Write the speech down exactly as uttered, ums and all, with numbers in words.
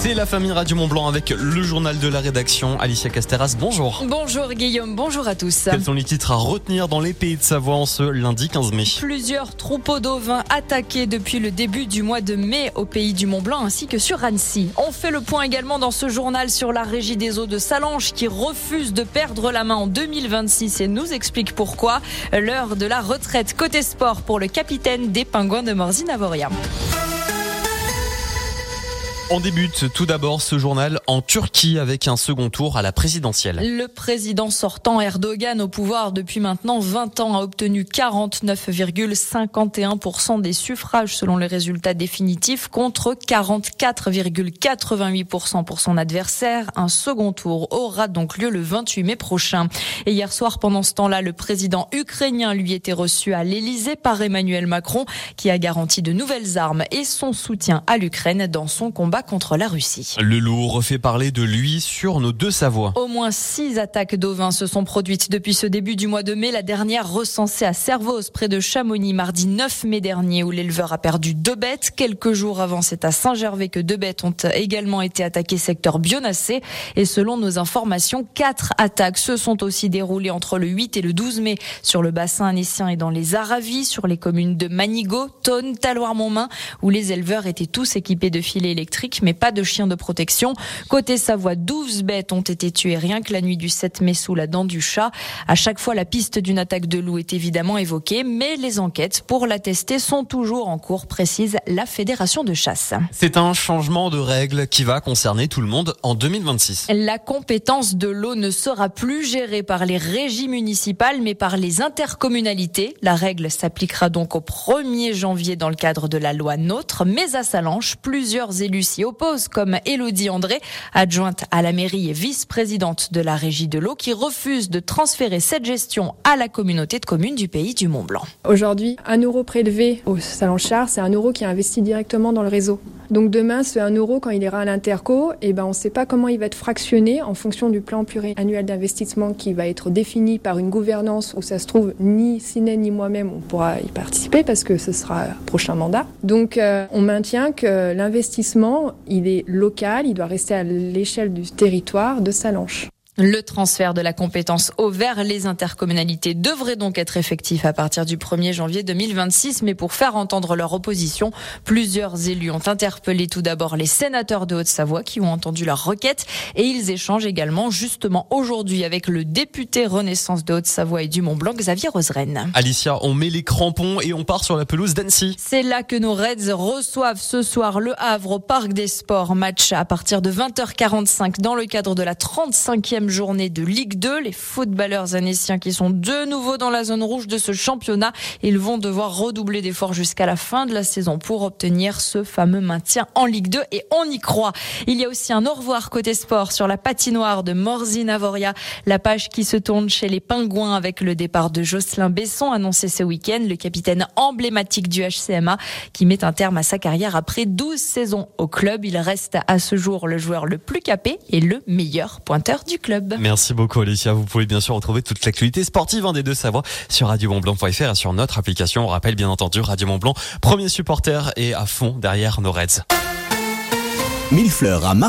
C'est la famille Radio Mont-Blanc avec le journal de la rédaction. Alicia Casteras, bonjour. Bonjour Guillaume, bonjour à tous. Quels sont les titres à retenir dans les Pays de Savoie en ce lundi quinze mai? Plusieurs troupeaux d'ovins attaqués depuis le début du mois de mai au Pays du Mont-Blanc ainsi que sur Annecy. On fait le point également dans ce journal sur la régie des eaux de Sallanches qui refuse de perdre la main en deux mille vingt-six et nous explique pourquoi. L'heure de la retraite côté sport pour le capitaine des Pingouins de Morzine-Avoria. On débute tout d'abord ce journal en Turquie avec un second tour à la présidentielle. Le président sortant Erdogan au pouvoir depuis maintenant vingt ans a obtenu quarante-neuf virgule cinquante et un pour cent des suffrages selon les résultats définitifs contre quarante-quatre virgule quatre-vingt-huit pour cent pour son adversaire. Un second tour aura donc lieu le vingt-huit mai prochain. Et hier soir, pendant ce temps-là, le président ukrainien lui était reçu à l'Élysée par Emmanuel Macron qui a garanti de nouvelles armes et son soutien à l'Ukraine dans son combat contre la Russie. Le loup refait parler de lui sur nos deux Savoies. Au moins six attaques d'ovins se sont produites depuis ce début du mois de mai. La dernière recensée à Servoz, près de Chamonix, mardi neuf mai dernier, où l'éleveur a perdu deux bêtes. Quelques jours avant, c'est à Saint-Gervais que deux bêtes ont également été attaquées secteur Bionacé. Et selon nos informations, quatre attaques se sont aussi déroulées entre le huit et le douze mai sur le bassin annécien et dans les Aravis, sur les communes de Manigot, Thônes, Talloires-Montmain, où les éleveurs étaient tous équipés de filets électriques, mais pas de chiens de protection. Côté Savoie, douze bêtes ont été tuées rien que la nuit du sept mai sous la dent du chat. À chaque fois, la piste d'une attaque de loup est évidemment évoquée, mais les enquêtes pour la tester sont toujours en cours, précise la Fédération de chasse. C'est un changement de règle qui va concerner tout le monde en deux mille vingt-six. La compétence de l'eau ne sera plus gérée par les régies municipales, mais par les intercommunalités. La règle s'appliquera donc au premier janvier dans le cadre de la loi NOTRe, mais à Sallanches, plusieurs élus s'y oppose, comme Élodie André, adjointe à la mairie et vice-présidente de la régie de l'eau, qui refuse de transférer cette gestion à la communauté de communes du Pays du Mont-Blanc. Aujourd'hui, un euro prélevé au Sallanchard, c'est un euro qui est investi directement dans le réseau. Donc demain, ce un euro, quand il ira à l'interco, eh ben, on ne sait pas comment il va être fractionné en fonction du plan pluriannuel d'investissement qui va être défini par une gouvernance où ça se trouve, ni Siné ni moi-même, on pourra y participer parce que ce sera le prochain mandat. Donc euh, on maintient que l'investissement, il est local, il doit rester à l'échelle du territoire de Sallanches. Le transfert de la compétence eau vers les intercommunalités devrait donc être effectif à partir du premier janvier deux mille vingt-six, mais pour faire entendre leur opposition, plusieurs élus ont interpellé tout d'abord les sénateurs de Haute-Savoie qui ont entendu leur requête et ils échangent également justement aujourd'hui avec le député Renaissance de Haute-Savoie et du Mont-Blanc, Xavier Roseraine. Alicia, on met les crampons et on part sur la pelouse d'Annecy. C'est là que nos Reds reçoivent ce soir le Havre au Parc des Sports. Match à partir de vingt heures quarante-cinq dans le cadre de la trente-cinquième journée de Ligue deux. Les footballeurs annéciens qui sont de nouveau dans la zone rouge de ce championnat, ils vont devoir redoubler d'efforts jusqu'à la fin de la saison pour obtenir ce fameux maintien en Ligue deux et on y croit. Il y a aussi un au revoir côté sport sur la patinoire de Morzine-Avoria. La page qui se tourne chez les Pingouins avec le départ de Jocelyn Besson annoncé ce week-end, le capitaine emblématique du H C M A qui met un terme à sa carrière après douze saisons au club. Il reste à ce jour le joueur le plus capé et le meilleur pointeur du club. Merci beaucoup Alicia. Vous pouvez bien sûr retrouver toute l'actualité sportive hein, des deux Savoies sur radio mont blanc point f r et sur notre application. On rappelle bien entendu Radio Mont-Blanc, premier supporter et à fond derrière nos Reds. Mille fleurs à